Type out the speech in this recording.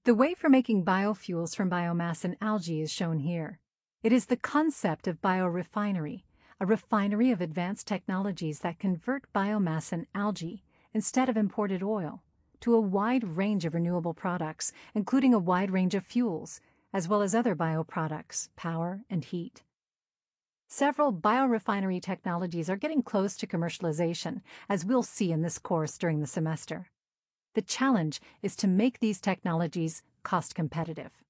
The way for making biofuels from biomass and algae is shown here. It is the concept of biorefinery, a refinery of advanced technologies that convert biomass and algae, instead of imported oil, to a wide range of renewable products, including a wide range of fuels, as well as other bioproducts, power, and heat. Several biorefinery technologies are getting close to commercialization, as we'll see in this course during the semester. The challenge is to make these technologies cost competitive.